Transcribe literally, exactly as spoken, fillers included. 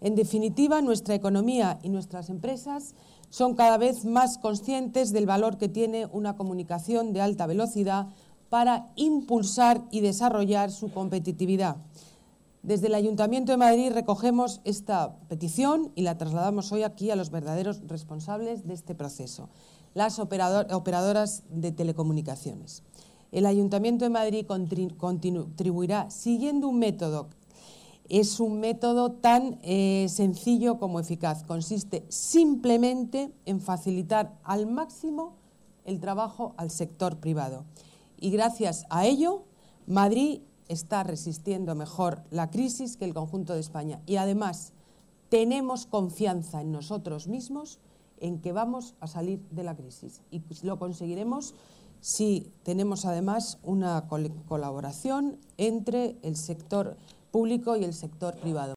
En definitiva, nuestra economía y nuestras empresas son cada vez más conscientes del valor que tiene una comunicación de alta velocidad para impulsar y desarrollar su competitividad. Desde el Ayuntamiento de Madrid recogemos esta petición y la trasladamos hoy aquí a los verdaderos responsables de este proceso, las operador, operadoras de telecomunicaciones. El Ayuntamiento de Madrid contribuirá siguiendo un método. Es un método tan eh, sencillo como eficaz. Consiste simplemente en facilitar al máximo el trabajo al sector privado. Y gracias a ello, Madrid está resistiendo mejor la crisis que el conjunto de España. Y además, tenemos confianza en nosotros mismos en que vamos a salir de la crisis. Y lo conseguiremos si tenemos además una colaboración entre el sector público y el sector privado.